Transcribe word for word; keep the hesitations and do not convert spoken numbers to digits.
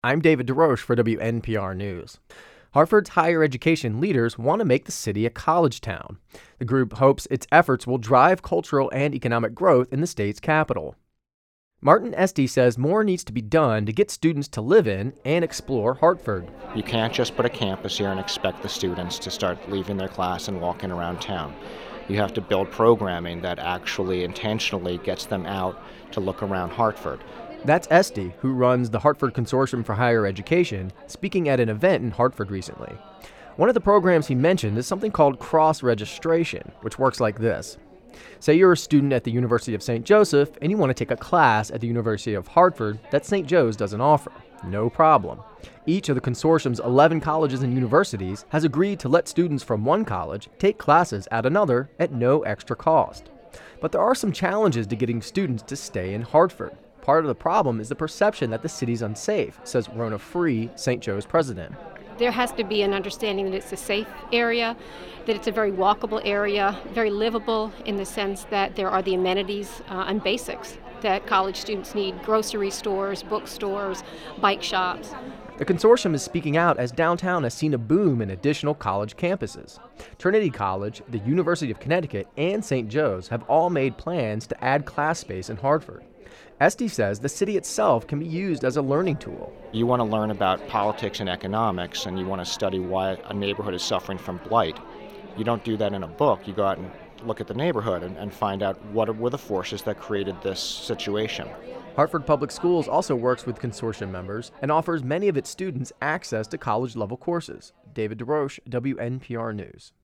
I'm David DeRoche for W N P R News. Hartford's higher education leaders want to make the city a college town. The group hopes its efforts will drive cultural and economic growth in the state's capital. Martin Estey says more needs to be done to get students to live in and explore Hartford. You can't just put a campus here and expect the students to start leaving their class and walking around town. You have to build programming that actually intentionally gets them out to look around Hartford. That's Estey, who runs the Hartford Consortium for Higher Education, speaking at an event in Hartford recently. One of the programs he mentioned is something called cross-registration, which works like this. Say you're a student at the University of Saint Joseph and you want to take a class at the University of Hartford that Saint Joe's doesn't offer. No problem. Each of the consortium's eleven colleges and universities has agreed to let students from one college take classes at another at no extra cost. But there are some challenges to getting students to stay in Hartford. Part of the problem is the perception that the city's unsafe, says Rona Free, Saint Joe's president. There has to be an understanding that it's a safe area, that it's a very walkable area, very livable in the sense that there are the amenities uh, and basics that college students need: grocery stores, bookstores, bike shops. The consortium is speaking out as downtown has seen a boom in additional college campuses. Trinity College, the University of Connecticut, and Saint Joe's have all made plans to add class space in Hartford. Estey says the city itself can be used as a learning tool. You want to learn about politics and economics, and you want to study why a neighborhood is suffering from blight. You don't do that in a book. You go out and look at the neighborhood and, and find out what were the forces that created this situation. Hartford Public Schools also works with consortium members and offers many of its students access to college-level courses. David DeRoche, W N P R News.